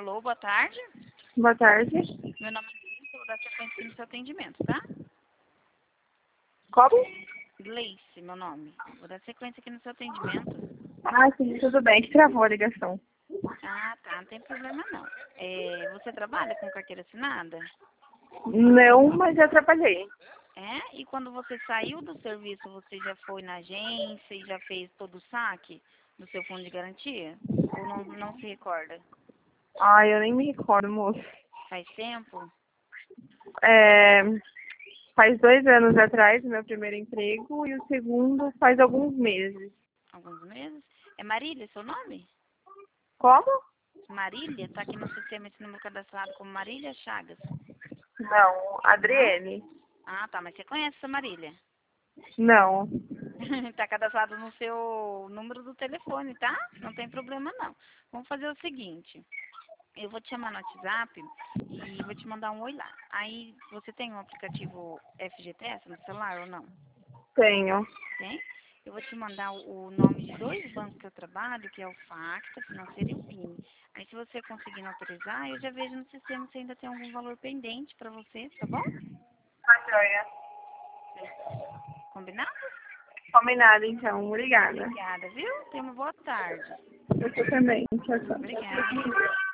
Alô, boa tarde. Boa tarde. Meu nome é Gleice, vou dar sequência no seu atendimento, tá? Como? Gleice, meu nome. Vou dar sequência aqui no seu atendimento. Ah, sim, tudo bem. Que travou a ligação. Ah, tá, não tem problema não. Você trabalha com carteira assinada? Não, mas já trabalhei. É? E quando você saiu do serviço, você já foi na agência e já fez todo o saque do seu fundo de garantia? Ou não se recorda? Ah, eu nem me recordo, moço. Faz tempo? É, faz 2 anos atrás, meu primeiro emprego, e o segundo faz alguns meses. Alguns meses? É Marília seu nome? Como? Marília? Tá aqui no sistema esse número cadastrado como Marília Chagas. Não, Não? Adriene. Ah, tá, mas você conhece essa Marília? Não. Tá cadastrado no seu número do telefone, tá? Não tem problema não. Vamos fazer o seguinte. Eu vou te chamar no WhatsApp e vou te mandar um oi lá. Aí, você tem um aplicativo FGTS no celular ou não? Tenho. Tem? Eu vou te mandar o nome de 2 bancos que eu trabalho, que é o Facta, Financeiro e o PIN. Aí, se você conseguir me autorizar, eu já vejo no sistema se ainda tem algum valor pendente pra você, tá bom? Tá joia. Combinado? Combinado, então. Obrigada. Obrigada, viu? Tenha uma boa tarde. Você também. Tchau, tchau. Obrigada.